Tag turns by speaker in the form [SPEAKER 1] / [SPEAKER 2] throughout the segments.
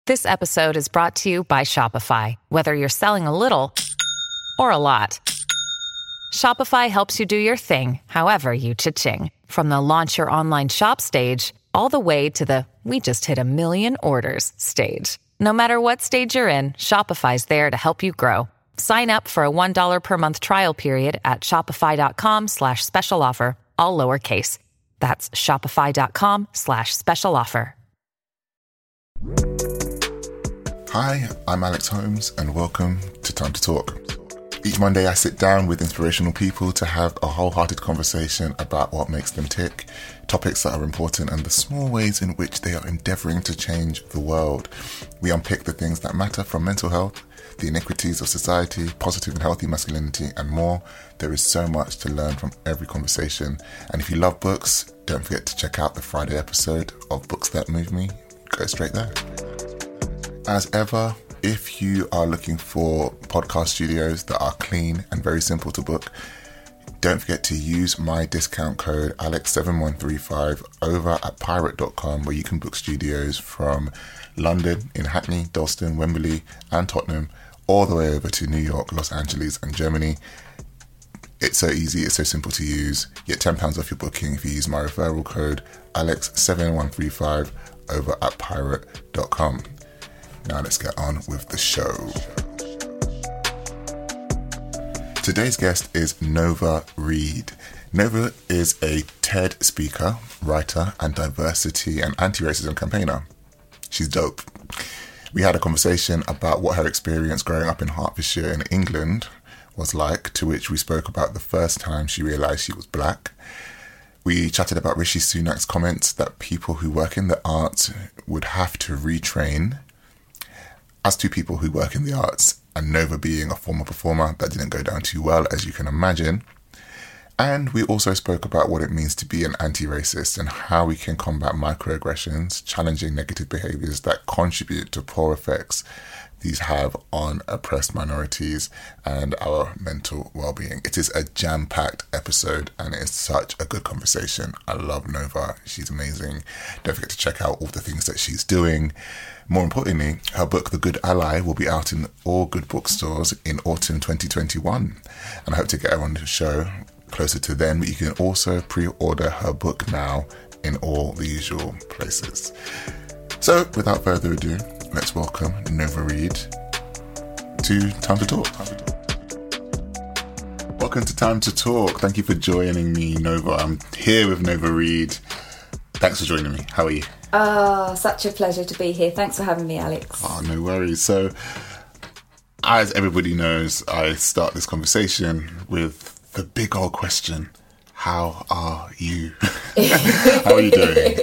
[SPEAKER 1] This episode is brought to you by Shopify. Whether you're selling a little or a lot, Shopify helps you do your thing, however you cha-ching. From the launch your online shop stage, all the way to the we just hit 1 million orders stage. No matter what stage you're in, Shopify's there to help you grow. Sign up for a $1 per month trial period at shopify.com/special offer, all lowercase. That's shopify.com/special offer.
[SPEAKER 2] Hi, I'm Alex Holmes and welcome to Time to Talk. Each Monday I sit down with inspirational people to have a wholehearted conversation about what makes them tick, topics that are important and the small ways in which they are endeavouring to change the world. We unpick the things that matter, from mental health, the iniquities of society, positive and healthy masculinity and more. There is so much to learn from every conversation. And if you love books, don't forget to check out the Friday episode of Books That Move Me. Go straight there. As ever, if you are looking for podcast studios that are clean and very simple to book, don't forget to use my discount code Alex7135 over at pirate.com, where you can book studios from London, in Hackney, Dalston, Wembley and Tottenham, all the way over to New York, Los Angeles and Germany. It's so easy, it's so simple to use. You get £10 off your booking if you use my referral code Alex7135 over at pirate.com. Now let's get on with the show. Today's guest is Nova Reid. Nova is a TED speaker, writer, and diversity and anti-racism campaigner. She's dope. We had a conversation about what her experience growing up in Hertfordshire in England was like, to which we spoke about the first time she realised she was black. We chatted about Rishi Sunak's comments that people who work in the arts would have to retrain. As two people who work in the arts, and Nova being a former performer, that didn't go down too well, as you can imagine. And we also spoke about what it means to be an anti-racist and how we can combat microaggressions, challenging negative behaviours that contribute to poor effects these have on oppressed minorities and our mental well-being. It is a jam-packed episode and it is such a good conversation. I love Nova. She's amazing. Don't forget to check out all the things that she's doing. More importantly, her book, The Good Ally, will be out in all good bookstores in autumn 2021. And I hope to get her on the show closer to then, but you can also pre-order her book now in all the usual places. So, without further ado, let's welcome Nova Reid to Time to Talk. Welcome to Time to Talk. Thank you for joining me, Nova. I'm here with Nova Reid. Thanks for joining me. How are you?
[SPEAKER 3] Such a pleasure to be here. Thanks for having me, Alex.
[SPEAKER 2] Oh, no worries. So, as everybody knows, I start this conversation with the big old question. How are you? How are you doing?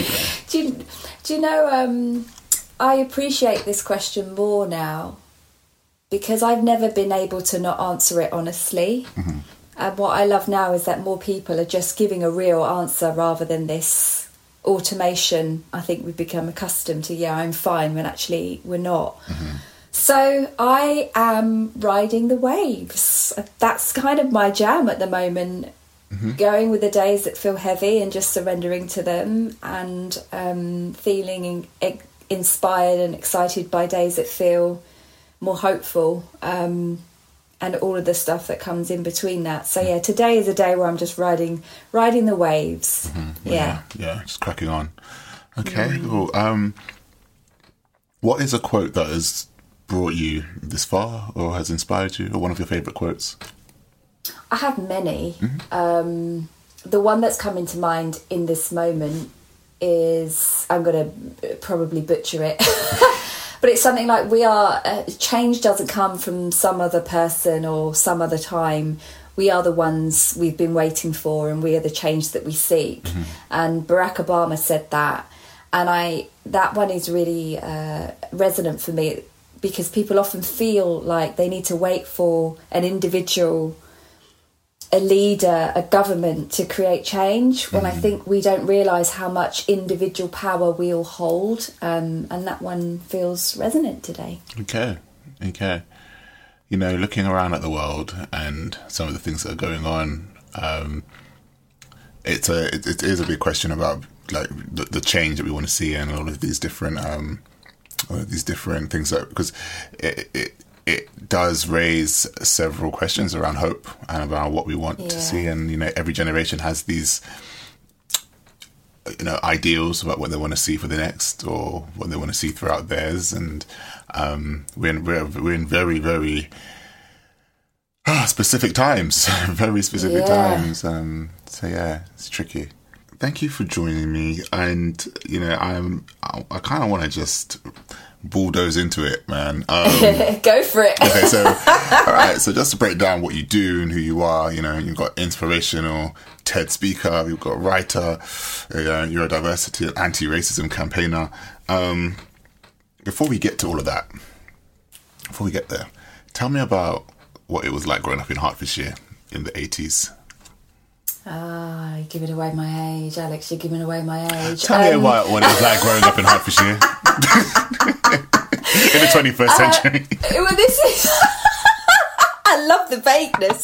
[SPEAKER 3] Do you know, I appreciate this question more now because I've never been able to not answer it honestly. Mm-hmm. And what I love now is that more people are just giving a real answer rather than this automation. I think we've become accustomed to, yeah, I'm fine, when actually we're not. Mm-hmm. So I am riding the waves. That's kind of my jam at the moment. Mm-hmm. Going with the days that feel heavy and just surrendering to them, and feeling inspired and excited by days that feel more hopeful, and all of the stuff that comes in between that. So yeah, today is a day where I'm just riding the waves.
[SPEAKER 2] Mm-hmm. Yeah, just cracking on. Okay, cool. What is a quote that has brought you this far or has inspired you, or one of your favourite quotes?
[SPEAKER 3] I have many.
[SPEAKER 2] Mm-hmm.
[SPEAKER 3] The one that's come into mind in this moment is, I'm going to probably butcher it, but it's something like, change doesn't come from some other person or some other time. We are the ones we've been waiting for, and we are the change that we seek. Mm-hmm. And Barack Obama said that. And that one is really resonant for me, because people often feel like they need to wait for an individual, a leader, a government to create change, when I think we don't realise how much individual power we all hold. And that one feels resonant today. Okay.
[SPEAKER 2] You know, looking around at the world and some of the things that are going on, it is a big question about like the change that we want to see, and all of these different all of these different things, because it does raise several questions around hope and about what we want to see. And, you know, every generation has these, you know, ideals about what they want to see for the next, or what they want to see throughout theirs. And we're in very, very specific times, very specific times. So yeah, it's tricky. Thank you for joining me. And, you know, I kind of want to just bulldoze into it, man.
[SPEAKER 3] Go for it.
[SPEAKER 2] Okay, so all right, so just to break down what you do and who you are, you know, you've got inspirational TED speaker, you've got writer, you're a diversity and anti-racism campaigner. Before we get to all of that, before we get there, tell me about what it was like growing up in Hertfordshire in the 80s.
[SPEAKER 3] You're giving away my age, Alex. You're giving away my age.
[SPEAKER 2] Tell me about what it was like growing up in Hertfordshire in the 21st century.
[SPEAKER 3] Well, this is... I love the vagueness.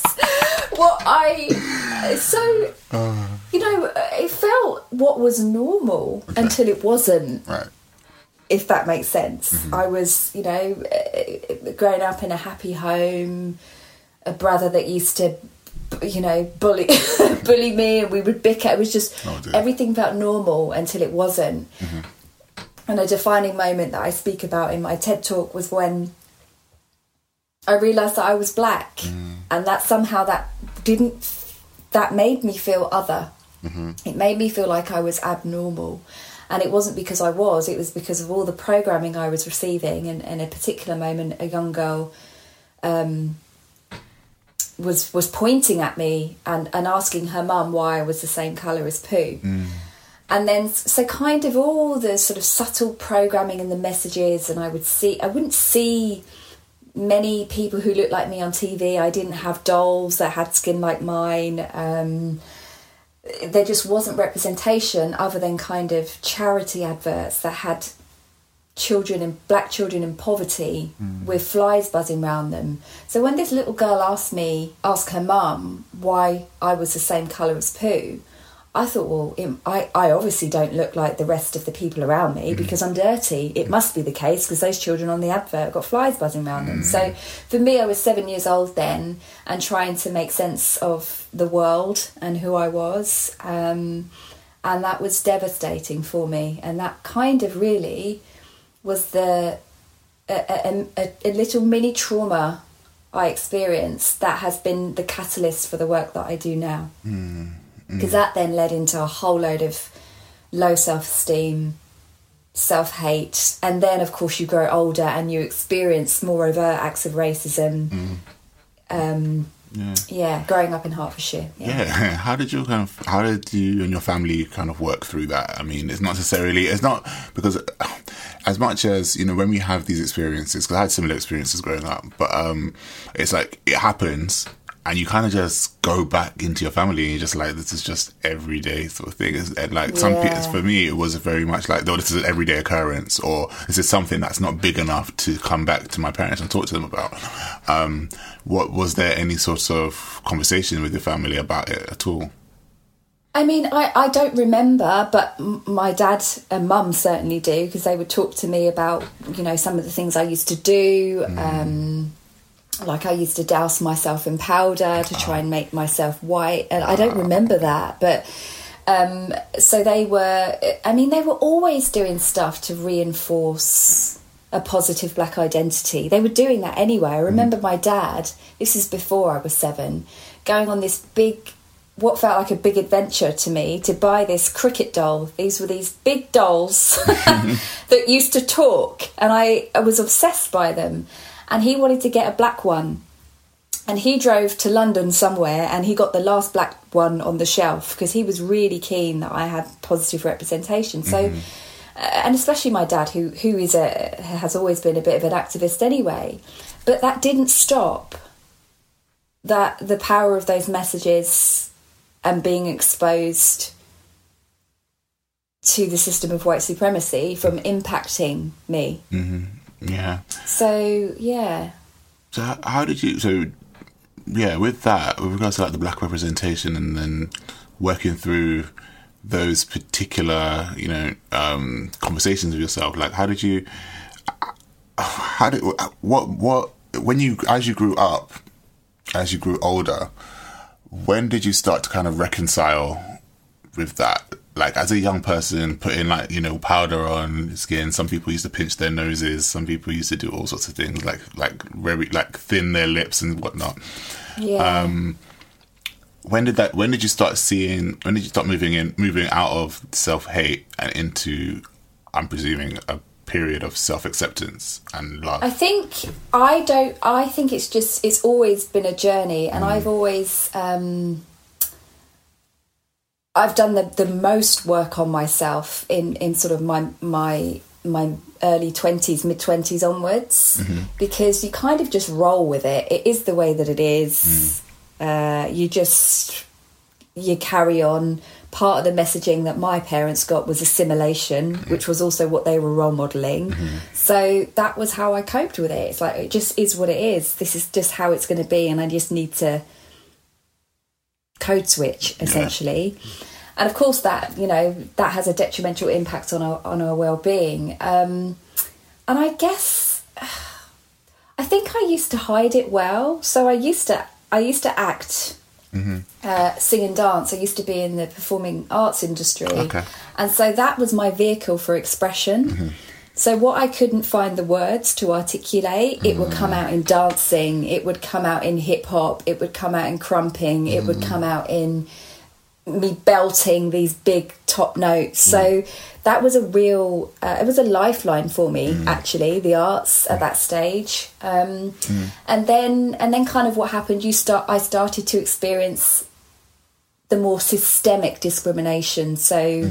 [SPEAKER 3] You know, it felt what was normal until it wasn't.
[SPEAKER 2] Right.
[SPEAKER 3] If that makes sense. I was, you know, growing up in a happy home, a brother that used to, you know, bully me, and we would bicker. It was just, everything felt normal until it wasn't. And a defining moment that I speak about in my TED talk was when I realised that I was black, and that somehow that made me feel other. It made me feel like I was abnormal. And it wasn't because I was, it was because of all the programming I was receiving. And in a particular moment, a young girl was pointing at me and asking her mum why I was the same colour as Pooh. And then, so kind of all the sort of subtle programming and the messages, and I wouldn't see many people who looked like me on TV. I didn't have dolls that had skin like mine. There just wasn't representation other than kind of charity adverts that had black children in poverty with flies buzzing around them. So when this little girl asked her mum why I was the same colour as Pooh, I thought, well, I obviously don't look like the rest of the people around me because I'm dirty. It must be the case because those children on the advert got flies buzzing around them. So for me, I was 7 years old then and trying to make sense of the world and who I was. And that was devastating for me. And that kind of really was a little mini trauma I experienced that has been the catalyst for the work that I do now. Because that then led into a whole load of low self-esteem, self-hate, and then of course you grow older and you experience more overt acts of racism. Growing up in Hertfordshire.
[SPEAKER 2] How did you and your family kind of work through that? I mean, it's not because as much as, you know, when we have these experiences, because I had similar experiences growing up, but it's like it happens. And you kind of just go back into your family and you're just like, this is just everyday sort of thing. And like some people, for me, it was very much like, oh, this is an everyday occurrence, or this is something that's not big enough to come back to my parents and talk to them about. Was there any sort of conversation with your family about it at all?
[SPEAKER 3] I mean, I don't remember, but my dad and mum certainly do, because they would talk to me about, you know, some of the things I used to do. Like I used to douse myself in powder to try and make myself white. And I don't remember that. But so they were always doing stuff to reinforce a positive black identity. They were doing that anyway. I remember my dad, this is before I was 7, going on this what felt like a big adventure to me, to buy this cricket doll. These were these big dolls that used to talk. And I was obsessed by them. And he wanted to get a black one. And he drove to London somewhere and he got the last black one on the shelf because he was really keen that I had positive representation. So, and especially my dad, who has always been a bit of an activist anyway. But that didn't stop the power of those messages and being exposed to the system of white supremacy from impacting me.
[SPEAKER 2] Yeah.
[SPEAKER 3] So, yeah.
[SPEAKER 2] So how did you... So, yeah, with that, with regards to like the black representation and then working through those particular, you know, conversations with yourself, like how did you how did what when you as you grew older, when did you start to kind of reconcile with that? Like, as a young person, putting, like, you know, powder on skin. Some people used to pinch their noses. Some people used to do all sorts of things, like very, like, thin their lips and whatnot.
[SPEAKER 3] Yeah.
[SPEAKER 2] When did you start moving out of self-hate and into, I'm presuming, a period of self-acceptance and love?
[SPEAKER 3] I think it's always been a journey, and I've always I've done the most work on myself in sort of my early 20s, mid 20s onwards, because you kind of just roll with it. It is the way that it is. You carry on. Part of the messaging that my parents got was assimilation, which was also what they were role modelling. So that was how I coped with it. It's like, it just is what it is. This is just how it's going to be, and I just need to code switch, essentially. And of course that, you know, that has a detrimental impact on our well-being. And I guess, I think I used to hide it well. So I used to act, sing and dance. I used to be in the performing arts industry.
[SPEAKER 2] Okay.
[SPEAKER 3] And so that was my vehicle for expression. So what I couldn't find the words to articulate, it would come out in dancing, it would come out in hip hop, it would come out in crumping, it would come out in me belting these big top notes. So that was a real, it was a lifeline for me, actually, the arts at that stage. And then kind of what happened, I started to experience the more systemic discrimination. So,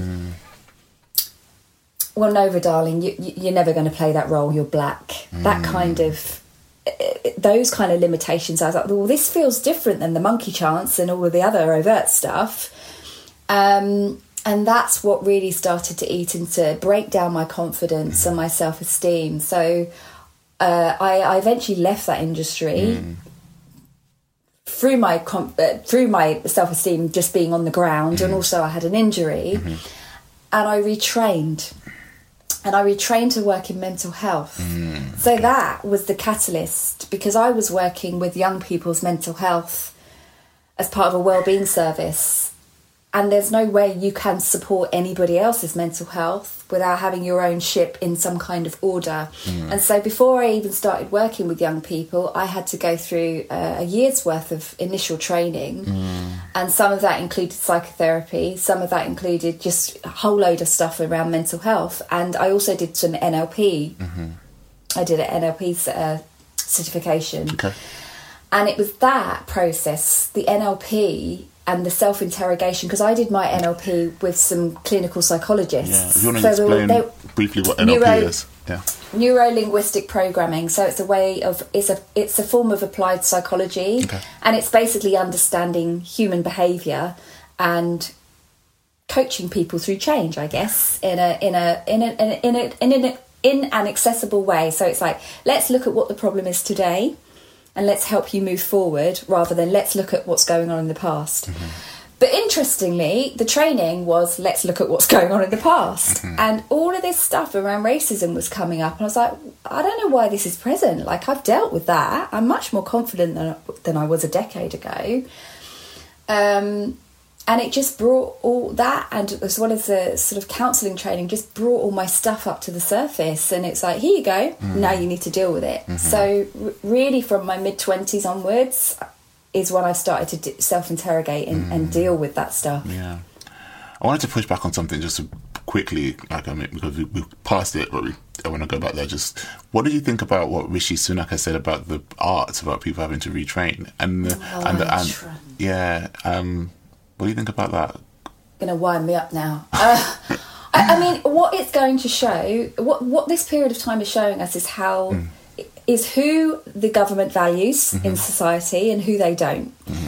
[SPEAKER 3] well, Nova, darling, you're never going to play that role. You're black. That kind of, those kind of limitations. I was like, well, this feels different than the monkey chants and all of the other overt stuff. And that's what really started to break down my confidence and my self-esteem. So I eventually left that industry through my self-esteem just being on the ground, and also I had an injury, and I retrained. And I retrained to work in mental health. So that was the catalyst, because I was working with young people's mental health as part of a wellbeing service. And there's no way you can support anybody else's mental health without having your own ship in some kind of order. And so before I even started working with young people, I had to go through a year's worth of initial training. And some of that included psychotherapy. Some of that included just a whole load of stuff around mental health. And I also did some NLP. I did an NLP certification. Okay. And it was that process, the NLP and the self-interrogation, because I did my NLP with some clinical psychologists.
[SPEAKER 2] If you want to explain briefly what NLP is. Neuro-linguistic
[SPEAKER 3] programming. So it's it's a form of applied psychology, and it's basically understanding human behaviour and coaching people through change, I guess, in an accessible way. So it's like, let's look at what the problem is today, and let's help you move forward, rather than let's look at what's going on in the past. But interestingly, the training was, let's look at what's going on in the past. And all of this stuff around racism was coming up. And I was like, I don't know why this is present. Like, I've dealt with that. I'm much more confident than I was a decade ago. And it just brought all that, and as well as the sort of counselling training, just brought all my stuff up to the surface. And it's like, here you go, now you need to deal with it. So really from my mid-20s onwards is when I started to self-interrogate and deal with that stuff.
[SPEAKER 2] Yeah. I wanted to push back on something just quickly, because we passed it, but I want to go back there. Just, what do you think about what Rishi Sunak has said about the arts, about people having to retrain? What do you think about that?
[SPEAKER 3] Going to wind me up now. I mean, what it's going to show, what this period of time is showing us is who the government values in society and who they don't.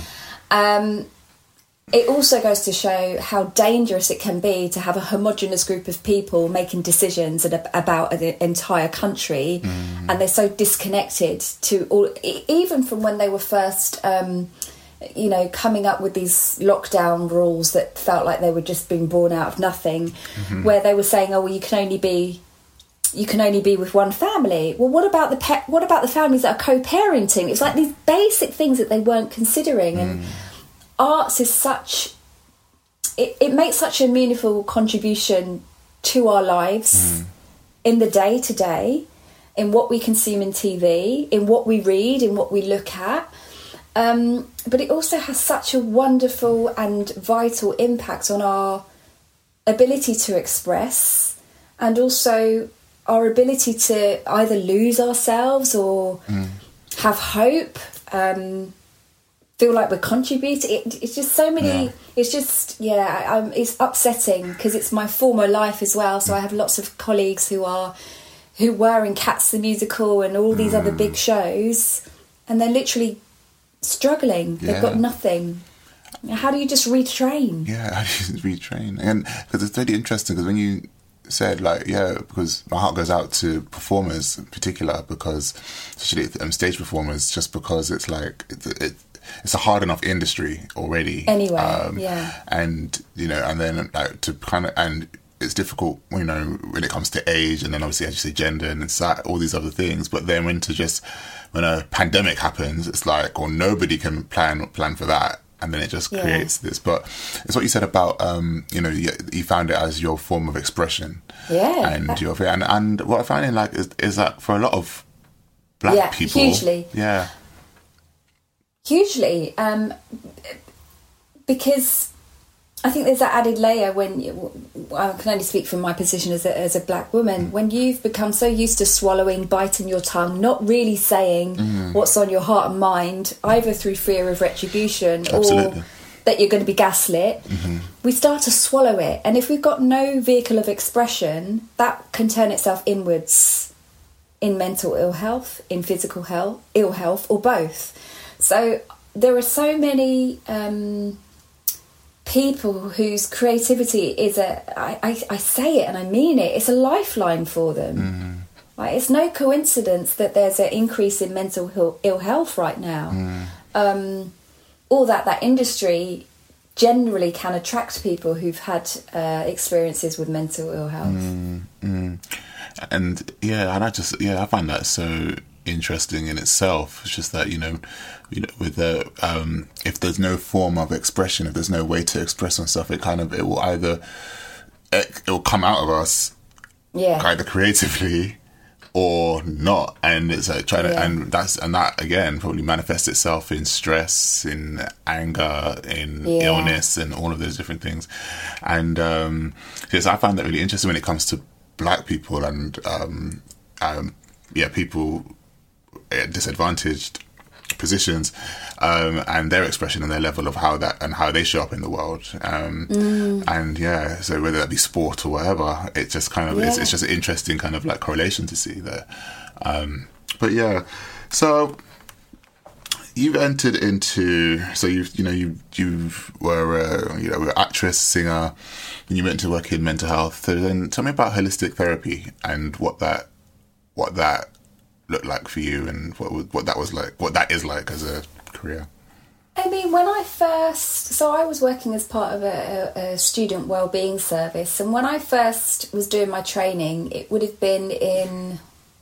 [SPEAKER 3] It also goes to show how dangerous it can be to have a homogenous group of people making decisions about an entire country, and they're so disconnected to all, even from when they were first coming up with these lockdown rules that felt like they were just being born out of nothing, where they were saying, oh, well, you can only be you can only be with one family. Well, what about the families that are co-parenting? It's like these basic things that they weren't considering. And arts is such... It makes such a meaningful contribution to our lives in the day-to-day, in what we consume in TV, in what we read, in what we look at. But it also has such a wonderful and vital impact on our ability to express, and also our ability to either lose ourselves or have hope, feel like we're contributing. It's just so many... It's just, it's upsetting because it's my former life as well. So I have lots of colleagues who were in Cats the Musical and all these other big shows, and they're literally struggling. They've got nothing. How do you just retrain?
[SPEAKER 2] Yeah, how do you retrain? And because it's really interesting, because when you said, like, because my heart goes out to performers in particular, because especially stage performers, just because it's like it's a hard enough industry already
[SPEAKER 3] anyway.
[SPEAKER 2] And and then like to kind of, and it's difficult, when it comes to age, and then obviously, as you say, gender and all these other things. But then when a pandemic happens, it's like, or nobody can plan for that. And then it just creates this. But it's what you said about, you found it as your form of expression.
[SPEAKER 3] Yeah.
[SPEAKER 2] And what I find in like is that for a lot of black people.
[SPEAKER 3] Hugely.
[SPEAKER 2] Yeah.
[SPEAKER 3] Hugely. Because I think there's that added layer when I can only speak from my position as a black woman. When you've become so used to swallowing, biting your tongue, not really saying what's on your heart and mind, either through fear of retribution or that you're going to be gaslit, we start to swallow it. And if we've got no vehicle of expression, that can turn itself inwards in mental ill health, in physical ill health, or both. So there are so many... people whose creativity is I say it and I mean it, it's a lifeline for them. Like, it's no coincidence that there's an increase in mental ill health right now, or that industry generally can attract people who've had experiences with mental ill health.
[SPEAKER 2] And I find that so interesting in itself. It's just that with the if there's no form of expression, if there's no way to express oneself, it will come out of us, either creatively or not. And it's like that again probably manifests itself in stress, in anger, in illness, and all of those different things. And I find that really interesting when it comes to black people and people at disadvantaged positions, and their expression and their level of how they show up in the world, so whether that be sport or whatever, it's just kind of it's just an interesting kind of like correlation to see there. So you've entered into, so you were an actress, singer, and you went to work in mental health. So then tell me about holistic therapy and what that looked like for you, and what that was like, what that is like as a career.
[SPEAKER 3] I mean, when I was working as part of a student wellbeing service, and when I first was doing my training, it would have been in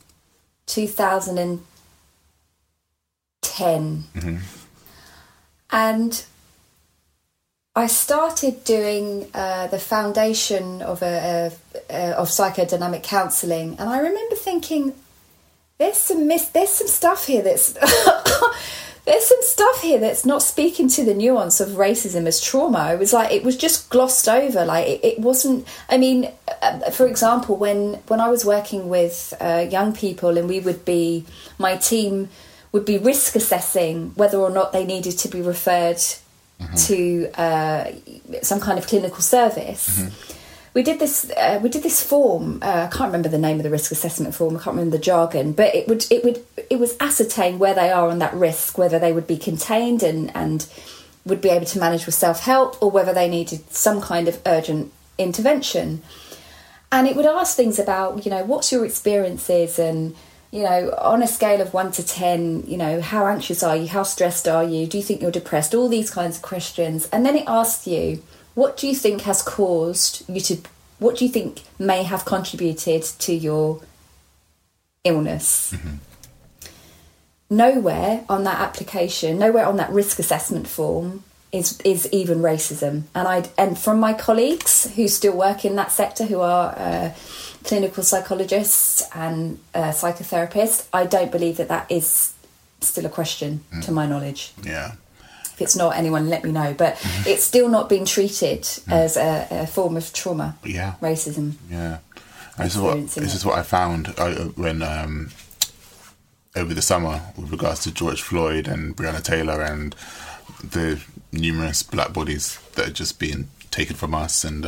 [SPEAKER 3] 2010, and I started doing the foundation of psychodynamic counselling, and I remember thinking, there's some stuff here that's not speaking to the nuance of racism as trauma. It was just glossed over. Like it wasn't. I mean, for example, when I was working with young people, and my team would be risk assessing whether or not they needed to be referred to some kind of clinical service. We did this form. I can't remember the name of the risk assessment form. I can't remember the jargon, but it was ascertain where they are on that risk, whether they would be contained and would be able to manage with self-help, or whether they needed some kind of urgent intervention. And it would ask things about, what's your experiences, and on a scale of 1 to 10, how anxious are you? How stressed are you? Do you think you're depressed? All these kinds of questions. And then it asks you, what do you think has caused you to... What do you think may have contributed to your illness. Nowhere on that application, nowhere on that risk assessment form is even racism. And from my colleagues who still work in that sector, who are clinical psychologists and psychotherapists, I don't believe that is still a question, to my knowledge.
[SPEAKER 2] Yeah.
[SPEAKER 3] If it's not, anyone let me know. But it's still not been treated as a form of trauma.
[SPEAKER 2] Yeah.
[SPEAKER 3] Racism.
[SPEAKER 2] Yeah. This is what I found when over the summer with regards to George Floyd and Breonna Taylor and the numerous black bodies that are just being taken from us, and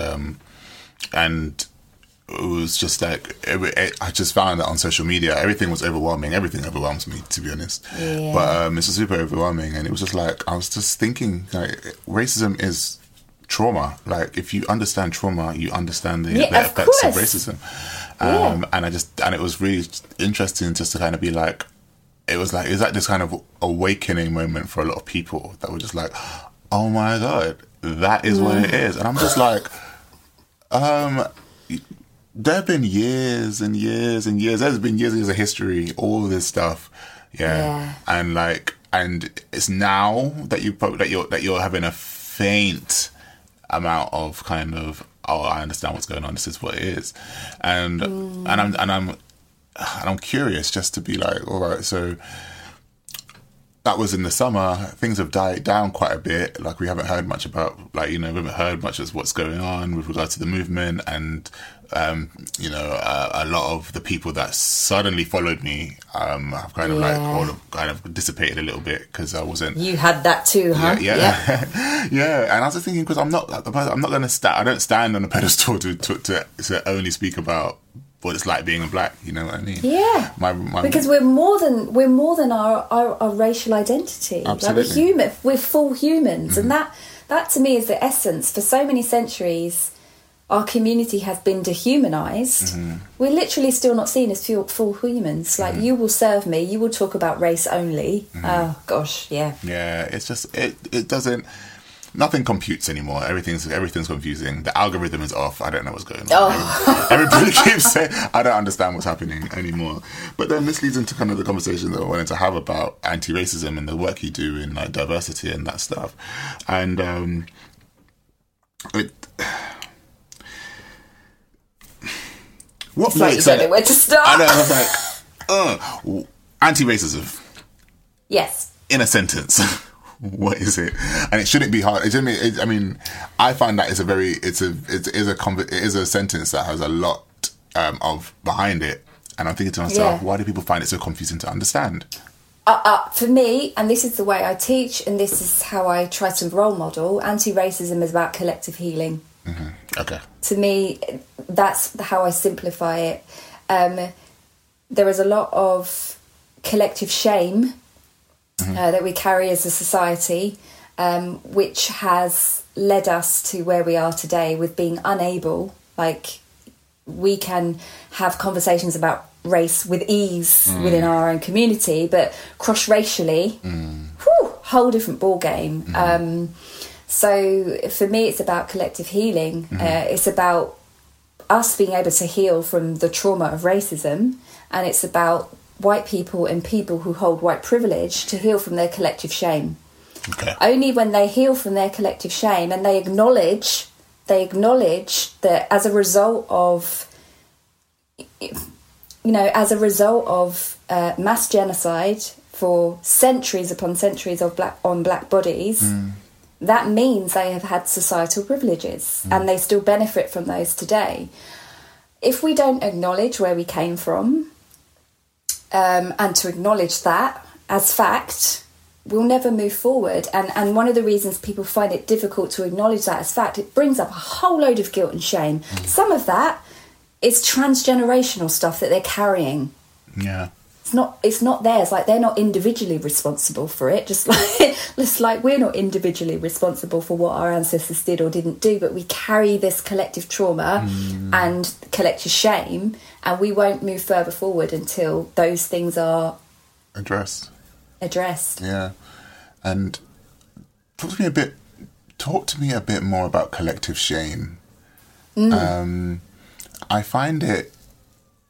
[SPEAKER 2] it was just like I just found that on social media everything was overwhelming. Everything overwhelms me, to be honest.
[SPEAKER 3] Yeah.
[SPEAKER 2] But it's just super overwhelming, and it was just like I was just thinking, like, racism is trauma. Like, if you understand trauma, you understand the effects of racism. And it was really interesting just to kind of be like, it was like this kind of awakening moment for a lot of people that were just like, oh my God, that is what it is. And I'm just like, there have been years and years and years. There's been years and years of history, all this stuff. Yeah. And it's now that you're having a faint amount of kind of, oh, I understand what's going on. This is what it is. And I'm curious just to be like, all right, so that was in the summer. Things have died down quite a bit. Like, we haven't heard much about, like, we haven't heard much of what's going on with regard to the movement. And, a lot of the people that suddenly followed me have kind of dissipated a little bit because I wasn't.
[SPEAKER 3] You had that too, huh?
[SPEAKER 2] Yeah. Yeah. And I was just thinking, because I'm not going to I don't stand on a pedestal to only speak about what it's like being a black, you know what I mean?
[SPEAKER 3] Yeah. Because we're more than our racial identity.
[SPEAKER 2] Absolutely.
[SPEAKER 3] Like, we're human. We're full humans, and that to me is the essence. For so many centuries, our community has been dehumanized. We're literally still not seen as full humans. Like, you will serve me, you will talk about race only. Oh gosh, yeah. Yeah,
[SPEAKER 2] it's just it doesn't. Nothing computes anymore. Everything's confusing. The algorithm is off. I don't know what's going on.
[SPEAKER 3] Oh.
[SPEAKER 2] Everybody keeps saying, I don't understand what's happening anymore. But then this leads into kind of the conversation that I wanted to have about anti-racism and the work you do in, like, diversity and that stuff. And what
[SPEAKER 3] it's like you don't know where to start.
[SPEAKER 2] I know. I was like, anti-racism.
[SPEAKER 3] Yes.
[SPEAKER 2] In a sentence. What is it? And it shouldn't be hard. I mean, I find that it is a sentence that has a lot of behind it. And I'm thinking to myself, why do people find it so confusing to understand?
[SPEAKER 3] For me, and this is the way I teach, and this is how I try to role model, anti-racism is about collective healing.
[SPEAKER 2] Okay.
[SPEAKER 3] To me, that's how I simplify it. There is a lot of collective shame that we carry as a society, which has led us to where we are today with being unable. Like, we can have conversations about race with ease within our own community, but cross-racially, whole different ball game. So for me, it's about collective healing. It's about us being able to heal from the trauma of racism, and it's about white people and people who hold white privilege to heal from their collective shame.
[SPEAKER 2] Okay.
[SPEAKER 3] Only when they heal from their collective shame and they acknowledge that as a result of mass genocide for centuries upon centuries of black bodies, that means they have had societal privileges and they still benefit from those today. If we don't acknowledge where we came from, and to acknowledge that as fact, we'll never move forward. And one of the reasons people find it difficult to acknowledge that as fact, it brings up a whole load of guilt and shame. Some of that is transgenerational stuff that they're carrying.
[SPEAKER 2] Yeah.
[SPEAKER 3] It's not theirs. Like, they're not individually responsible for it. Just like we're not individually responsible for what our ancestors did or didn't do, but we carry this collective trauma and collective shame, and we won't move further forward until those things are
[SPEAKER 2] addressed.
[SPEAKER 3] Yeah.
[SPEAKER 2] And talk to me a bit more about collective shame. I find it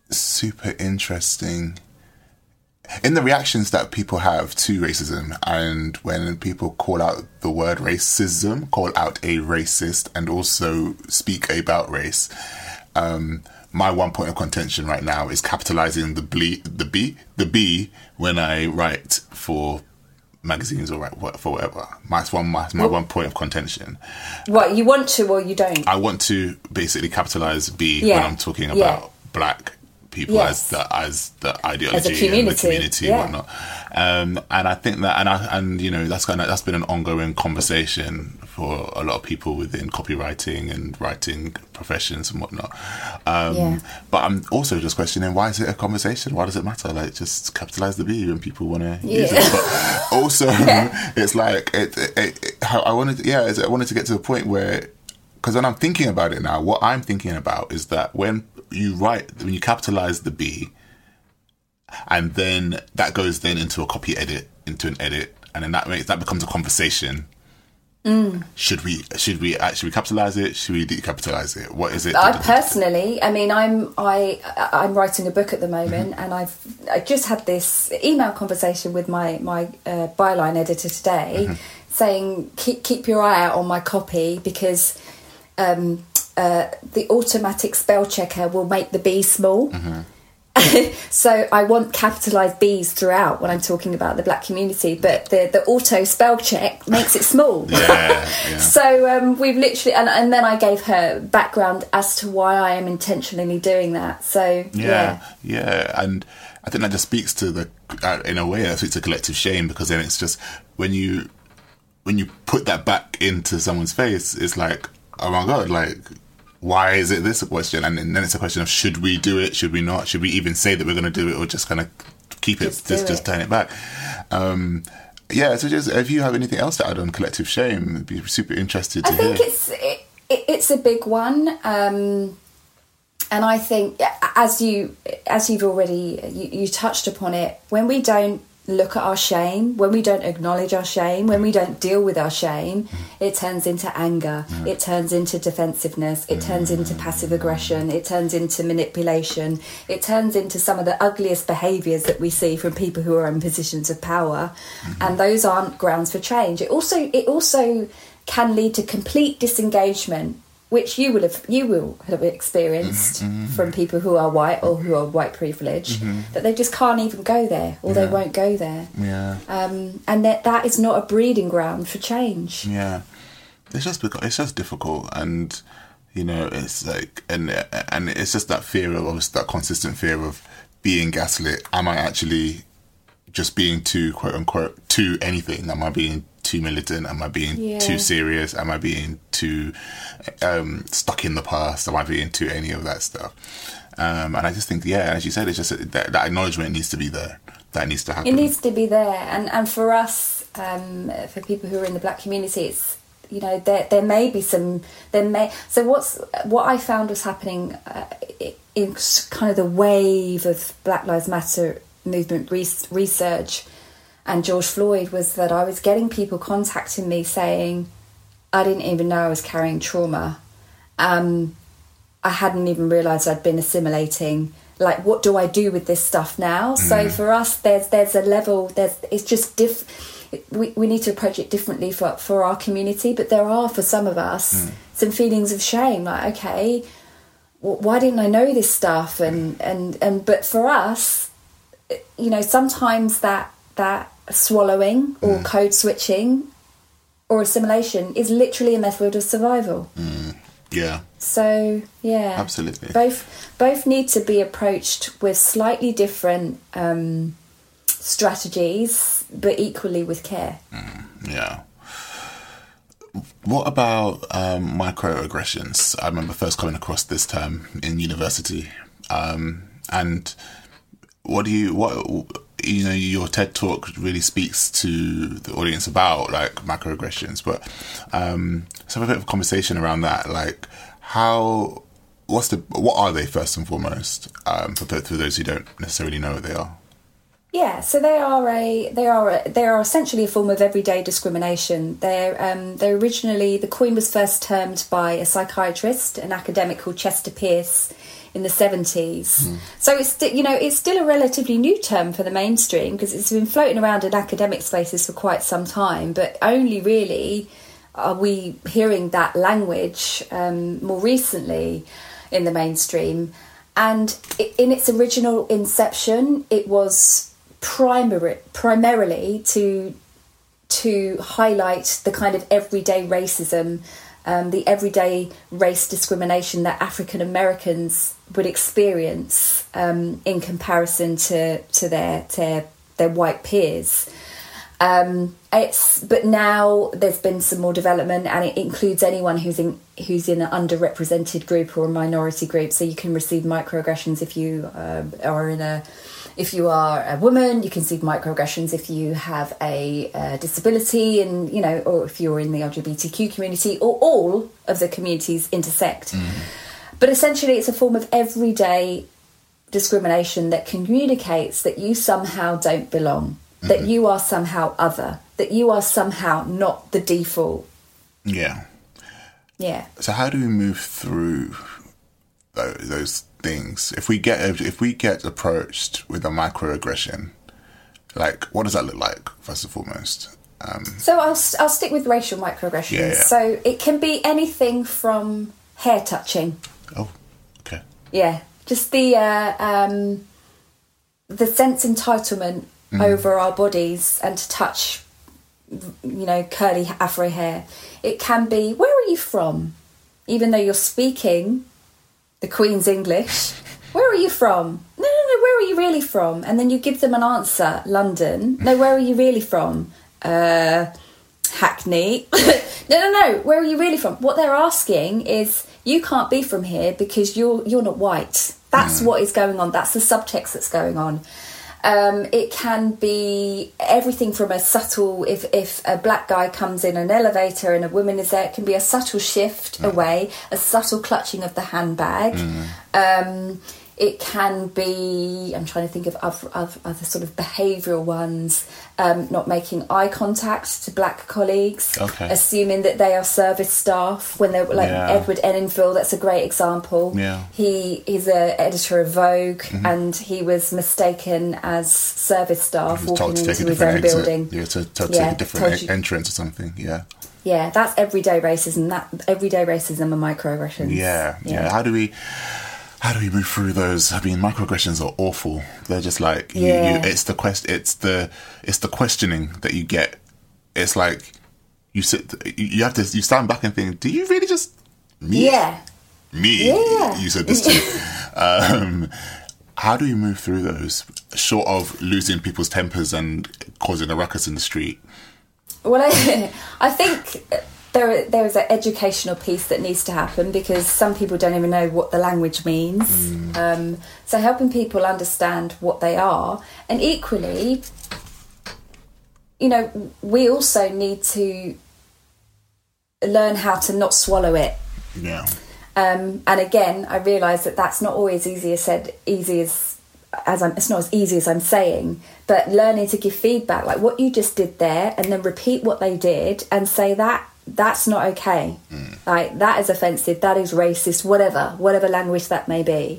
[SPEAKER 2] super interesting in the reactions that people have to racism, and when people call out the word racism, call out a racist, and also speak about race. My one point of contention right now is capitalizing the B when I write for magazines or write for whatever. My one point of contention.
[SPEAKER 3] What, you want to or you don't?
[SPEAKER 2] I want to basically capitalize B when I'm talking about black people as the ideology
[SPEAKER 3] as a community.
[SPEAKER 2] and the community and whatnot. And I think that, and you know, that's been an ongoing conversation for a lot of people within copywriting and writing professions and whatnot. But I'm also just questioning, why is it a conversation? Why does it matter? Like, just capitalize the B when people want to use it. But also, it's like I wanted to get to the point where, because when I'm thinking about it now, what I'm thinking about is that when you capitalize the B, and then that goes then into a copy edit, into an edit, and then that becomes a conversation. Should we actually capitalize it? Should we decapitalize it? What is it?
[SPEAKER 3] I personally, I mean, I'm writing a book at the moment, and I just had this email conversation with my byline editor today, saying keep your eye out on my copy, because the automatic spell checker will make the B small. So I want capitalised B's throughout when I'm talking about the black community, but the auto spell check makes it small. So we've literally, and then I gave her background as to why I am intentionally doing that. So
[SPEAKER 2] and I think that just speaks to in a way, that speaks to collective shame, because then it's just when you put that back into someone's face, it's like, oh my God, like, why is it this question? And then it's a question of, should we do it? Should we not? Should we even say that we're going to do it, or just kind of keep it, just turn it back? So just, if you have anything else to add on collective shame, I'd be super interested to hear.
[SPEAKER 3] I think it's a big one. And I think, as you've already, you touched upon it, when we don't look at our shame, when we don't acknowledge our shame, when we don't deal with our shame, it turns into anger, it turns into defensiveness, it turns into passive aggression, it turns into manipulation, it turns into some of the ugliest behaviours that we see from people who are in positions of power, and those aren't grounds for change. It also can lead to complete disengagement, which you will have experienced from people who are white or who are white privileged, that they just can't even go there, or they won't go there. And that is not a breeding ground for change.
[SPEAKER 2] It's just difficult, and you know, it's like, and it's just that fear of, obviously, that consistent fear of being gaslit. Am I actually just being too, quote unquote, too anything? Am I being too militant? Am I being too serious? Am I being too stuck in the past? Am I being too any of that stuff? And I just think, as you said, it's just that acknowledgement needs to be there. That needs to happen.
[SPEAKER 3] It needs to be there, and for us, for people who are in the black community, it's, you know, there may be some. So what I found was happening in kind of the wave of Black Lives Matter movement research and George Floyd, was that I was getting people contacting me saying, I didn't even know I was carrying trauma. I hadn't even realised I'd been assimilating. Like, what do I do with this stuff now? So for us, there's a level, it's just we need to approach it differently for our community, but there are, for some of us, some feelings of shame, like, okay, well, why didn't I know this stuff? And but for us, you know, sometimes that swallowing or code switching or assimilation is literally a method of survival. So
[SPEAKER 2] absolutely,
[SPEAKER 3] both need to be approached with slightly different strategies, but equally with care.
[SPEAKER 2] What about microaggressions? I remember first coming across this term in university, and you know, your TED talk really speaks to the audience about, like, microaggressions, but let's have a bit of a conversation around that. Like, what are they, first and foremost, for those who don't necessarily know what they are?
[SPEAKER 3] Yeah, so they are essentially a form of everyday discrimination. They're originally, the coin was first termed by a psychiatrist, an academic called Chester Pierce, in the 70s. So it's it's still a relatively new term for the mainstream, because it's been floating around in academic spaces for quite some time, but only really are we hearing that language more recently in the mainstream. And in its original inception, it was primarily to highlight the kind of everyday racism, the everyday race discrimination that African Americans would experience in comparison to their white peers. But now there's been some more development, and it includes anyone who's in an underrepresented group or a minority group. So you can receive microaggressions if you if you are a woman. You can receive microaggressions if you have a disability, and or if you're in the LGBTQ community, or all of the communities intersect. But essentially, it's a form of everyday discrimination that communicates that you somehow don't belong. That you are somehow other, that you are somehow not the default.
[SPEAKER 2] Yeah.
[SPEAKER 3] Yeah.
[SPEAKER 2] So how do we move through those things? If we get approached with a microaggression, like, what does that look like, first and foremost?
[SPEAKER 3] So I'll stick with racial microaggressions.
[SPEAKER 2] Yeah.
[SPEAKER 3] So it can be anything from hair touching.
[SPEAKER 2] Oh, okay.
[SPEAKER 3] Yeah. Just the sense entitlement over our bodies and to touch, curly afro hair. It can be, where are you from? Even though you're speaking the Queen's English, where are you from? No, where are you really from? And then you give them an answer, London. No, where are you really from? Hackney. No, where are you really from? What they're asking is, you can't be from here because you're not white. That's what is going on. That's the subtext that's going on. It can be everything from a subtle, if a black guy comes in an elevator and a woman is there, it can be a subtle shift away, a subtle clutching of the handbag. It can be, I'm trying to think of other sort of behavioural ones, not making eye contact to black colleagues, assuming that they are service staff when they're Edward Enninful, that's a great example. Yeah. He's an editor of Vogue, and he was mistaken as service staff walking into his own building.
[SPEAKER 2] Yeah, to take a different entrance or something, yeah.
[SPEAKER 3] Yeah, that's everyday racism, and microaggressions.
[SPEAKER 2] Yeah. How do we move through those? I mean, microaggressions are awful. They're just like it's the questioning that you get. It's like you stand back and think, do you really just me?
[SPEAKER 3] Yeah.
[SPEAKER 2] Me? Yeah. You said this too. How do you move through those, short of losing people's tempers and causing a ruckus in the street?
[SPEAKER 3] Well, I think there is an educational piece that needs to happen, because some people don't even know what the language means. So helping people understand what they are, and equally, we also need to learn how to not swallow it.
[SPEAKER 2] Yeah.
[SPEAKER 3] And again, I realise that that's not always it's not as easy as I'm saying, but learning to give feedback, like what you just did there, and then repeat what they did and say that's not okay. Like, that is offensive, that is racist, whatever language that may be.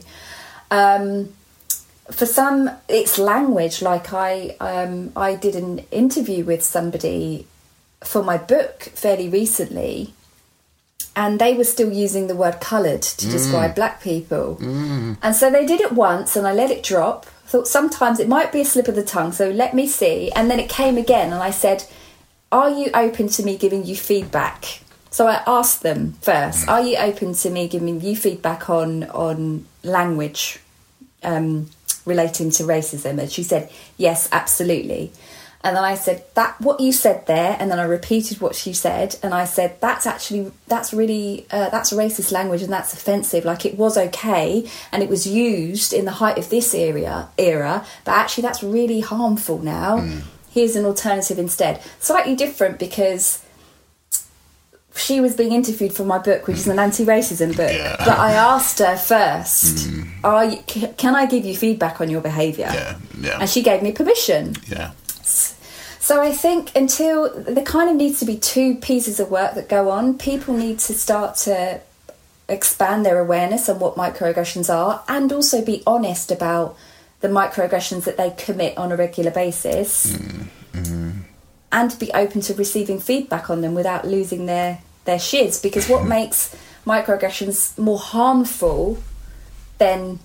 [SPEAKER 3] For some, it's language. Like I did an interview with somebody for my book fairly recently, and they were still using the word coloured to describe black people. And so they did it once, and I let it drop. I thought sometimes it might be a slip of the tongue, so let me see. And then it came again, and I said, are you open to me giving you feedback? So I asked them first, are you open to me giving you feedback on language relating to racism? And she said, yes, absolutely. And then I said, that what you said there, and then I repeated what she said, and I said, that's really racist language, and that's offensive. Like, it was okay, and it was used in the height of this era, but actually that's really harmful now. Here's an alternative instead. Slightly different, because she was being interviewed for my book, which is an anti-racism book. Yeah. But I asked her first, can I give you feedback on your behaviour?
[SPEAKER 2] Yeah.
[SPEAKER 3] And she gave me permission.
[SPEAKER 2] Yeah.
[SPEAKER 3] So I think until there kind of needs to be two pieces of work that go on. People need to start to expand their awareness on what microaggressions are, and also be honest about the microaggressions that they commit on a regular basis, and be open to receiving feedback on them without losing their shiz. Because what makes microaggressions more harmful than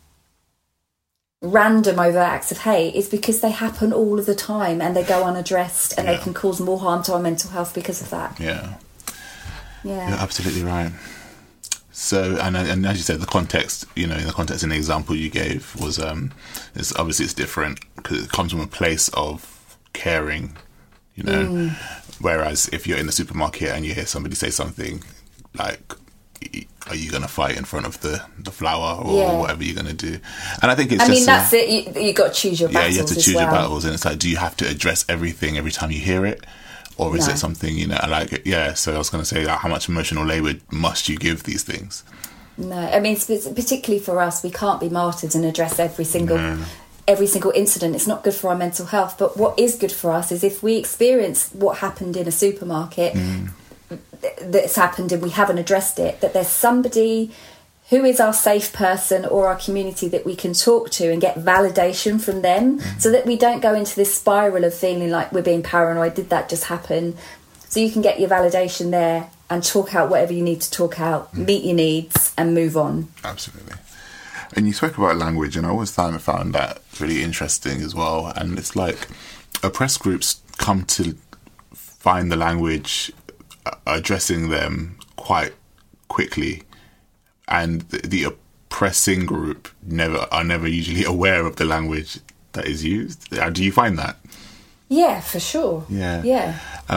[SPEAKER 3] random overt acts of hate is because they happen all of the time and they go unaddressed, and they can cause more harm to our mental health because of that.
[SPEAKER 2] Yeah. You're absolutely right. So, and as you said, the context, in the example you gave was, it's different because it comes from a place of caring, whereas if you're in the supermarket and you hear somebody say something like, are you going to fight in front of the flour or whatever you're going to do? And I think
[SPEAKER 3] that's it. You got to choose your battles.
[SPEAKER 2] Yeah, you have to choose your battles, and it's like, do you have to address everything every time you hear it, or is it something So I was going to say, how much emotional labour must you give these things?
[SPEAKER 3] No, I mean, particularly for us, we can't be martyrs and address every single incident. It's not good for our mental health. But what is good for us is if we experience what happened in a supermarket. That's happened and we haven't addressed it, that there's somebody who is our safe person or our community that we can talk to and get validation from them, so that we don't go into this spiral of feeling like we're being paranoid. Did that just happen? So you can get your validation there and talk out whatever you need to talk out, meet your needs and move on.
[SPEAKER 2] Absolutely. And you spoke about language, and I always found that really interesting as well. And it's like oppressed groups come to find the language addressing them quite quickly, and the oppressing group are never usually aware of the language that is used. Do you find that?
[SPEAKER 3] Yeah, for sure.
[SPEAKER 2] Yeah.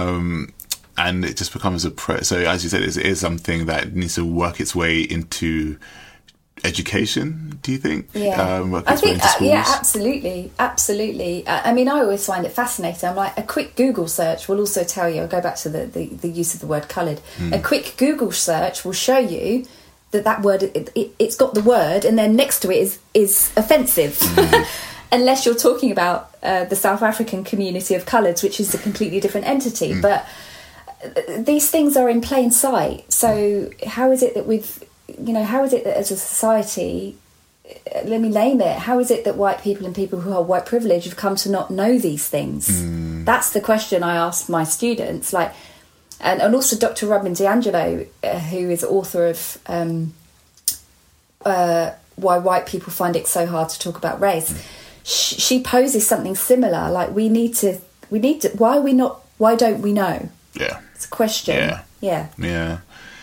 [SPEAKER 2] And it just becomes so as you said, it is something that needs to work its way into education, do you think?
[SPEAKER 3] I think absolutely. I mean, I always find it fascinating. I'm like, a quick Google search will also tell you, I'll go back to the use of the word coloured. A quick Google search will show you that word, it's got the word, and then next to it is offensive. Unless you're talking about the South African community of coloureds, which is a completely different entity. But these things are in plain sight. So how is it that how is it that as a society, let me name it, how is it that white people and people who are white privileged have come to not know these things? That's the question I ask my students. And also Dr. Robin DiAngelo, who is author of Why White People Find It So Hard to Talk About Race. She poses something similar. Like, we need to, why don't we know?
[SPEAKER 2] Yeah.
[SPEAKER 3] It's a question.
[SPEAKER 2] Yeah.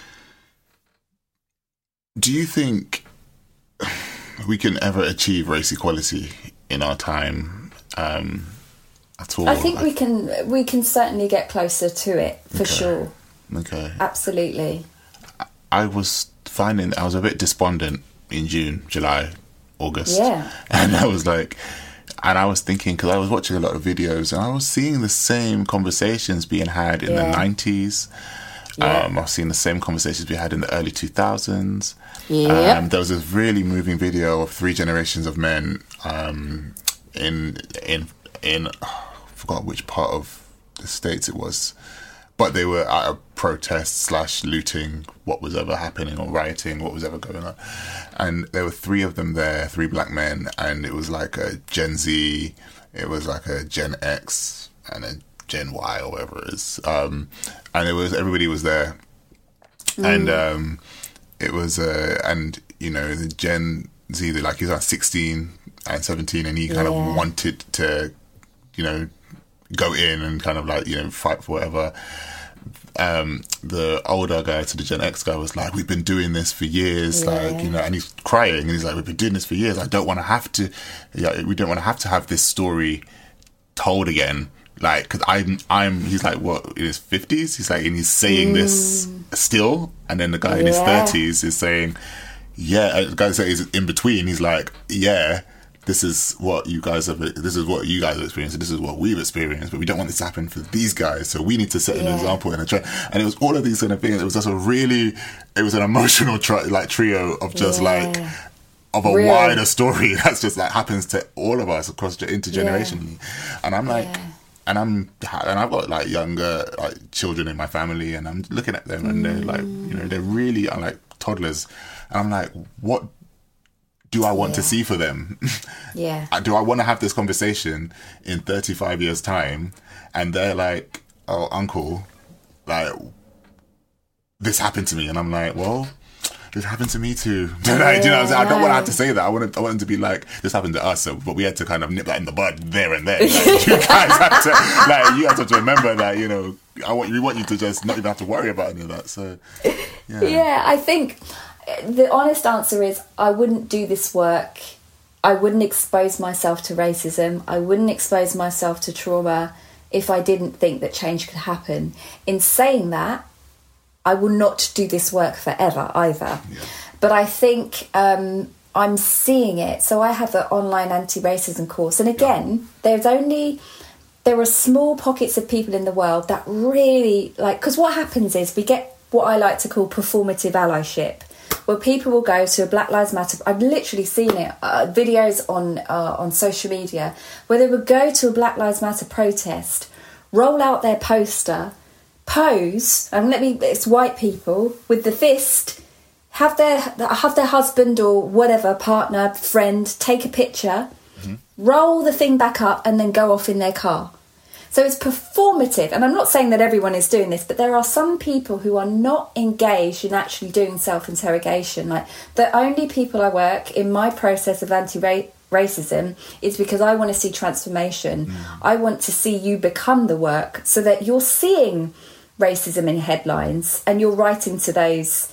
[SPEAKER 2] Do you think we can ever achieve race equality in our time at all?
[SPEAKER 3] I think we can certainly get closer to it, for sure.
[SPEAKER 2] Okay.
[SPEAKER 3] Absolutely.
[SPEAKER 2] I was a bit despondent in June, July, August.
[SPEAKER 3] Yeah.
[SPEAKER 2] And I was like, and I was thinking, because I was watching a lot of videos and I was seeing the same conversations being had in the 90s. I've seen the same conversations we had in the early 2000s.
[SPEAKER 3] Yeah.
[SPEAKER 2] There was this really moving video of 3 generations of men in I forgot which part of the States it was, but they were at a protest / looting what was ever happening, or rioting what was ever going on. And there were 3 of them there, 3 black men, and it was like a Gen Z, it was like a Gen X, and a Gen Y or whatever it is. And everybody was there. And it was, the Gen Z, he was like 16 and 17, and he kind of wanted to, go in and kind of fight for whatever. The older guy to the Gen X guy was like, we've been doing this for years, and he's crying, and he's like, we've been doing this for years. I don't want to have to, we don't want to have this story told again. Because he's like, what, in his 50s? He's like, and he's saying this still. And then the guy in his 30s is saying, the guy that is in between, he's like, this is what you guys have experienced, and this is what we've experienced, but we don't want this to happen for these guys, so we need to set an example and a trend. And it was all of these kind of things. It was just it was an emotional trio of just of a wider story that's just happens to all of us across intergenerationally. And I'm like, and I've got younger children in my family, and I'm looking at them, and they're they're really toddlers. And I'm like, what do I want to see for them?
[SPEAKER 3] Yeah.
[SPEAKER 2] Do I want to have this conversation in 35 years' time? And they're like, oh, uncle, like, this happened to me. And I'm like, well, this happened to me too. Do you know what I'm saying? I don't want to have to say that. I want them to be like, this happened to us, but we had to kind of nip that in the bud there and then. Like, you guys have to, like, you have to remember that, you know, we want you to just not even have to worry about any of that. So,
[SPEAKER 3] yeah, I think the honest answer is I wouldn't do this work. I wouldn't expose myself to racism. I wouldn't expose myself to trauma if I didn't think that change could happen. In saying that, I will not do this work forever either. Yeah. But I think I'm seeing it. So I have an online anti-racism course. And again, there are small pockets of people in the world that really, like, because what happens is we get what I like to call performative allyship, where people will go to a Black Lives Matter. I've literally seen it, videos on social media, where they would go to a Black Lives Matter protest, roll out their poster, pose, and it's white people with the fist, have their husband or whatever, partner, friend, take a picture, roll the thing back up, and then go off in their car. So it's performative, and I'm not saying that everyone is doing this, but there are some people who are not engaged in actually doing self-interrogation. Like, the only people I work in my process of anti-racism is because I want to see transformation. I want to see you become the work, so that you're seeing racism in headlines and you're writing to those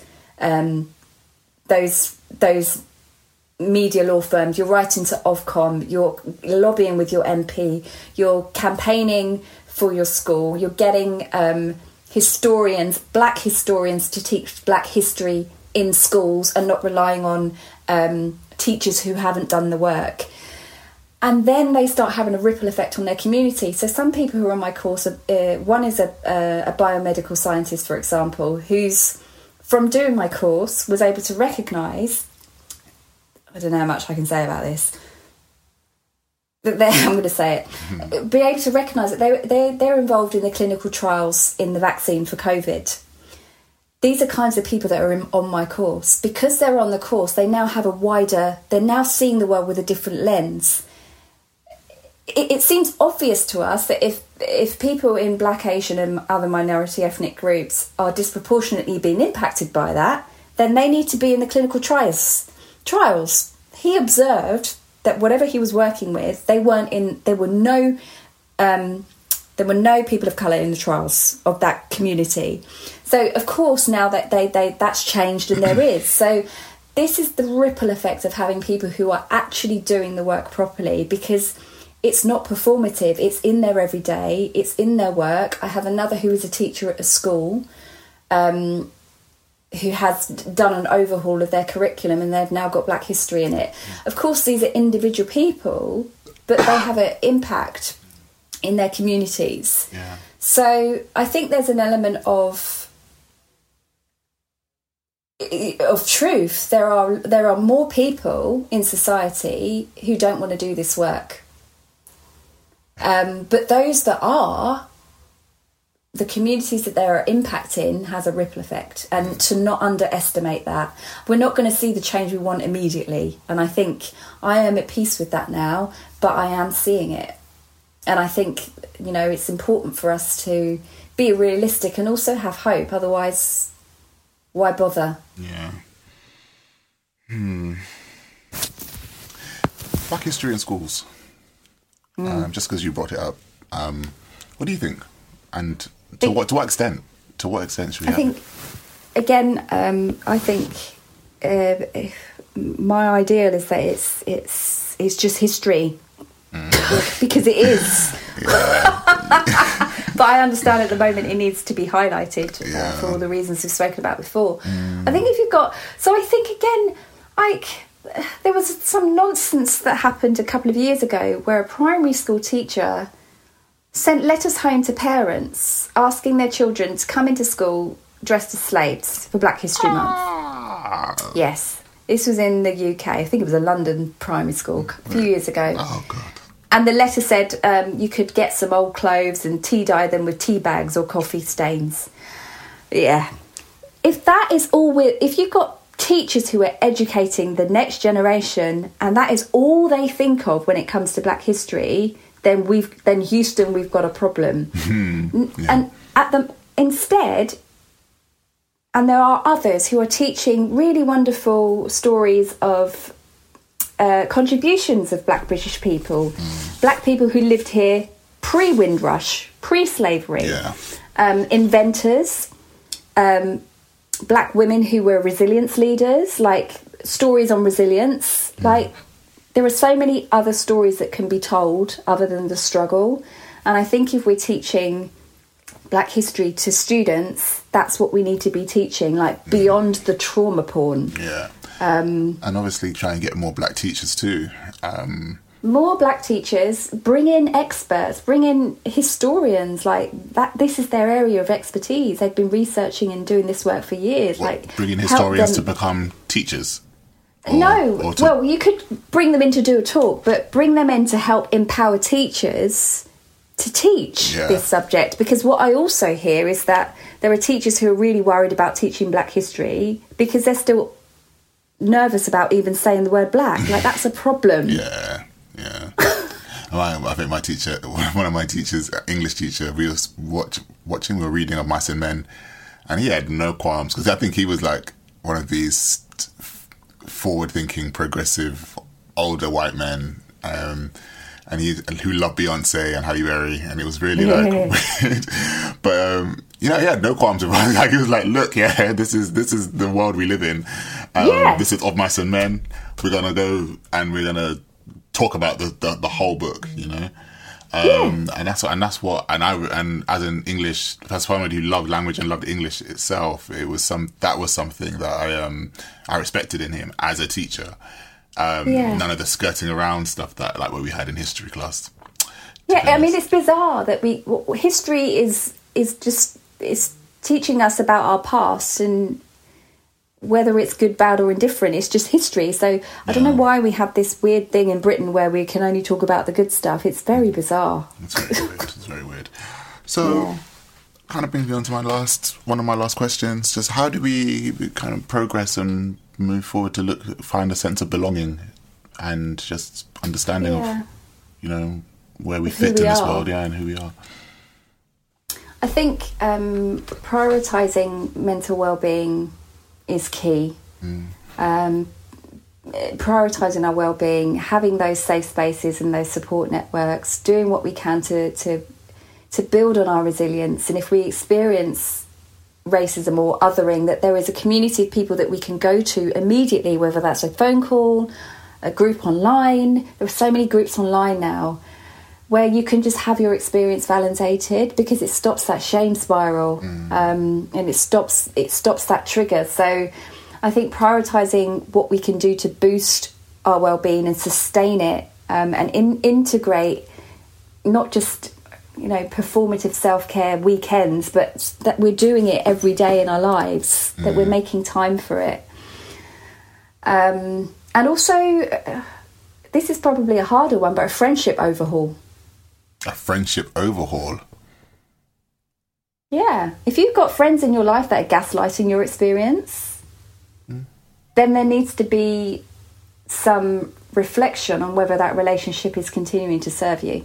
[SPEAKER 3] media law firms, you're writing to Ofcom, you're lobbying with your MP, you're campaigning for your school, you're getting black historians to teach black history in schools and not relying on teachers who haven't done the work. And then they start having a ripple effect on their community. So some people who are on my course, one is a biomedical scientist, for example, who's, from doing my course, was able to recognise, I don't know how much I can say about this, but I'm going to say it, be able to recognise that they're involved in the clinical trials in the vaccine for COVID. These are kinds of people that are on my course. Because they're on the course, they now have they're now seeing the world with a different lens. It seems obvious to us that if people in Black, Asian and other minority ethnic groups are disproportionately being impacted by that, then they need to be in the clinical trials. He observed that whatever he was working with, there were no people of colour in the trials of that community. So of course now that that's changed and there is. So this is the ripple effect of having people who are actually doing the work properly, because it's not performative, it's in there every day, it's in their work. I have another who is a teacher at a school who has done an overhaul of their curriculum, and they've now got Black history in it. Of course, these are individual people, but they have an impact in their communities. Yeah. So I think there's an element of truth. There are more people in society who don't want to do this work. But those that are, the communities that they are impacting has a ripple effect, and to not underestimate that. We're not going to see the change we want immediately, and I think I am at peace with that now, but I am seeing it. And I think, it's important for us to be realistic and also have hope, otherwise why bother?
[SPEAKER 2] Yeah. Black history in schools. Just because you brought it up, what do you think? And to what extent? To what extent should we have it?
[SPEAKER 3] I think my ideal is that it's just history, because it is. But I understand at the moment it needs to be highlighted for all the reasons we've spoken about before. I think if you've got, so I think again, like, there was some nonsense that happened a couple of years ago where a primary school teacher sent letters home to parents asking their children to come into school dressed as slaves for Black History Month. Yes. This was in the UK. I think it was a London primary school a few years ago. Oh, God. And the letter said you could get some old clothes and tea-dye them with tea bags or coffee stains. Yeah. If that is all if you've got teachers who are educating the next generation, and that is all they think of when it comes to Black history, then Houston, we've got a problem. And instead, and there are others who are teaching really wonderful stories of contributions of Black British people, Black people who lived here pre-Windrush, pre-slavery, inventors, Black women who were resilience leaders, like stories on resilience. Like, there are so many other stories that can be told other than the struggle. And I think if we're teaching Black history to students, that's what we need to be teaching, like beyond the trauma porn.
[SPEAKER 2] Yeah. And obviously try and get more Black teachers too.
[SPEAKER 3] More Black teachers, bring in experts, bring in historians, like that. This is their area of expertise. They've been researching and doing this work for years.
[SPEAKER 2] Bring in historians to become teachers?
[SPEAKER 3] Well, you could bring them in to do a talk, but bring them in to help empower teachers to teach this subject. Because what I also hear is that there are teachers who are really worried about teaching Black history because they're still nervous about even saying the word Black. Like, that's a problem.
[SPEAKER 2] Yeah. I think my teacher, one of my teachers, English teacher, we was we were reading of Mice and Men, and he had no qualms, because I think he was like one of these forward-thinking, progressive, older white men, and who loved Beyonce and Halle Berry, and it was really like weird. But he had no qualms about it. Like, he was like, look, this is the world we live in. This is Of Mice and Men. We're gonna go and we're gonna talk about the whole book, and as an English, as someone who loved language and loved English itself, that was something that I respected in him as a teacher. None of the skirting around stuff that what we had in history class.
[SPEAKER 3] I mean, it's bizarre that history is teaching us about our past, and whether it's good, bad or indifferent, it's just history. So I don't know why we have this weird thing in Britain where we can only talk about the good stuff. It's very bizarre.
[SPEAKER 2] It's very weird. So kind of brings me on to one of my last questions. Just how do we kind of progress and move forward to find a sense of belonging and just understanding of, where we fit in this world, and who we are?
[SPEAKER 3] I think prioritising mental well-being is key. Prioritising our well-being, having those safe spaces and those support networks, doing what we can to build on our resilience. And if we experience racism or othering, that there is a community of people that we can go to immediately, whether that's a phone call, a group online. There are so many groups online now where you can just have your experience validated, because it stops that shame spiral, and it stops that trigger. So I think prioritising what we can do to boost our well-being and sustain it, and integrate not just performative self-care weekends, but that we're doing it every day in our lives, that we're making time for it. And also, this is probably a harder one, but a friendship overhaul.
[SPEAKER 2] A friendship overhaul?
[SPEAKER 3] Yeah. If you've got friends in your life that are gaslighting your experience, then there needs to be some reflection on whether that relationship is continuing to serve you.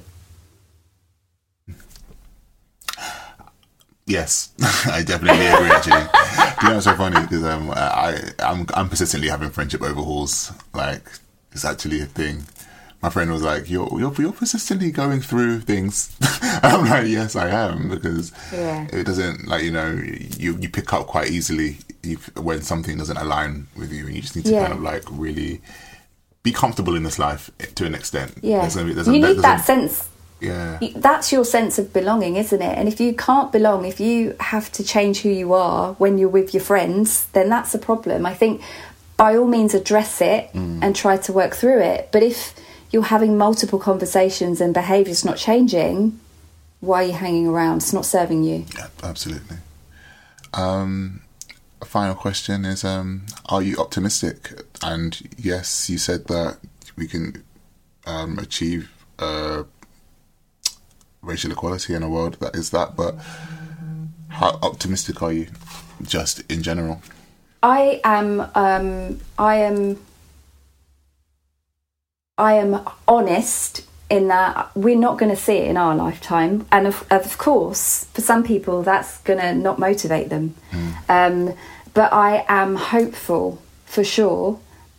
[SPEAKER 2] Yes, I definitely agree, actually. You know, it's so funny because I'm persistently having friendship overhauls. Like, it's actually a thing. My friend was like, you're persistently going through things. I'm like, yes, I am, because it doesn't, you pick up quite easily when something doesn't align with you, and you just need to kind of really be comfortable in this life to an extent.
[SPEAKER 3] Yeah, you need that sense.
[SPEAKER 2] Yeah,
[SPEAKER 3] that's your sense of belonging, isn't it? And if you can't belong, if you have to change who you are when you're with your friends, then that's a problem. I think by all means address it and try to work through it. But if you're having multiple conversations and behaviour's not changing, why are you hanging around? It's not serving you.
[SPEAKER 2] Yeah, absolutely. A final question is, are you optimistic? And yes, you said that we can achieve racial equality in a world that is that, but how optimistic are you, just in general?
[SPEAKER 3] I am honest in that we're not going to see it in our lifetime, and of course for some people that's going to not motivate them. But I am hopeful for sure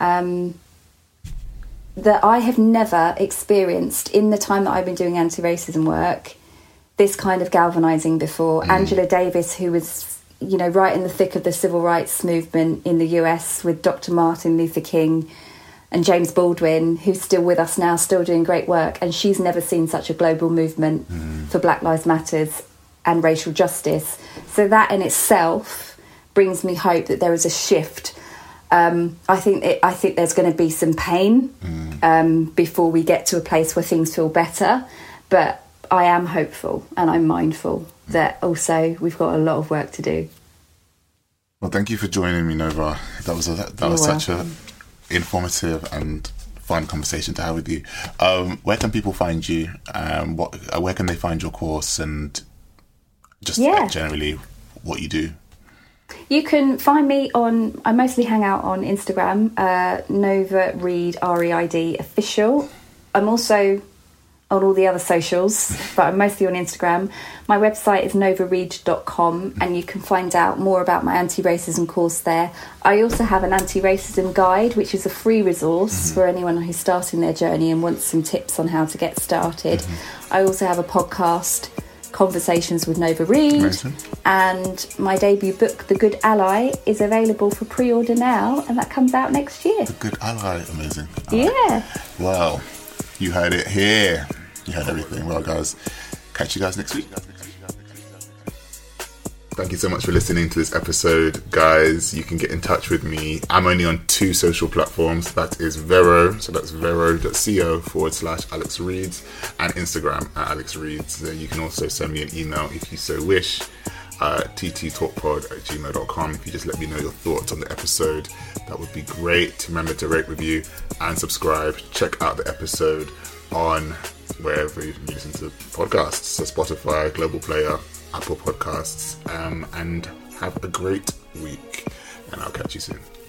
[SPEAKER 3] that I have never experienced, in the time that I've been doing anti-racism work, this kind of galvanising before. Angela Davis, who was, you know, right in the thick of the civil rights movement in the US with Dr. Martin Luther King and James Baldwin, who's still with us now, still doing great work, and she's never seen such a global movement for Black Lives Matters and racial justice. So that in itself brings me hope that there is a shift. I think there's going to be some pain before we get to a place where things feel better, but I am hopeful and I'm mindful that also we've got a lot of work to do.
[SPEAKER 2] Well, thank you for joining me, Nova. That was such a informative and fun conversation to have with you. Where can people find you? Where can they find your course, and just generally what you do?
[SPEAKER 3] You can find me I mostly hang out on Instagram, Nova Reid, REID official. I'm also on all the other socials, but I'm mostly on Instagram. My website is novareid.com, and you can find out more about my anti-racism course there. I also have an anti-racism guide, which is a free resource for anyone who's starting their journey and wants some tips on how to get started. I also have a podcast, Conversations with Nova Reid. Amazing. And my debut book, The Good Ally, is available for pre-order now, and that comes out next year. The Good Ally, amazing. Well, you heard it here. You heard everything. Well, guys, catch you guys next week. Thank you so much for listening to this episode, guys. You can get in touch with me. I'm only on 2 social platforms. That is Vero, so that's vero.co/Alex Reads, and Instagram at Alex Reads. You can also send me an email if you so wish, tttalkpod@gmail.com. If you just let me know your thoughts on the episode, that would be great. Remember to rate, review, and subscribe. Check out the episode on wherever you listen to podcasts, so Spotify, Global Player, Apple Podcasts, and have a great week, and I'll catch you soon.